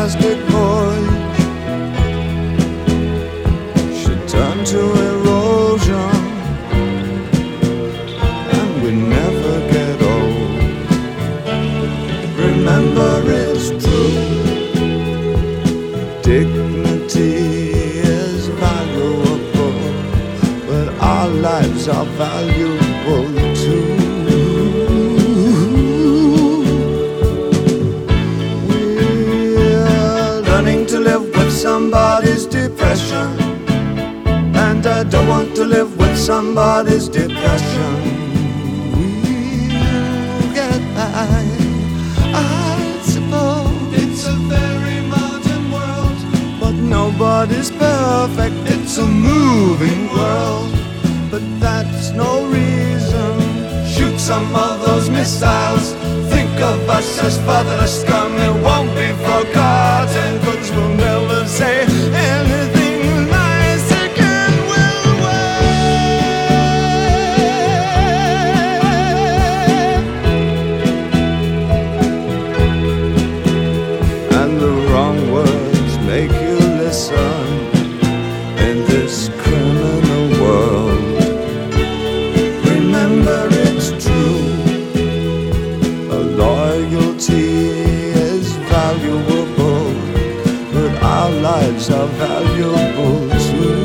plastic void should turn to erosion, and we never get old. Remember, it's true, dignity is valuable, but our lives are valuable too. To live with somebody's depression, and I don't want to live with somebody's depression. We'll get by, I suppose. It's a very modern world, but nobody's perfect. It's a moving world, but that's no reason. Shoot some of those missiles. Think of us as fatherless scum. It won't be forgotten, 'cause we'll never say anything nice again. We'll wait, and the wrong words make you listen in this criminal world. Remember, it's true, loyalty is valuable, but our lives are valuable too.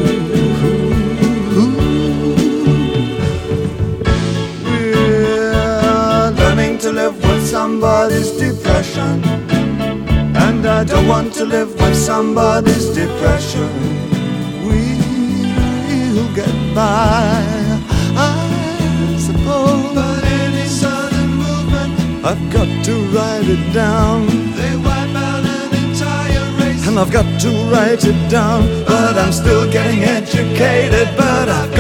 We're learning to live with somebody's depression, and I don't want to live with somebody's depression. We'll get by, I suppose, but any sudden movement, I've got to write it down. They wipe out an entire race, and I've got to write it down. But I'm still getting educated, but I've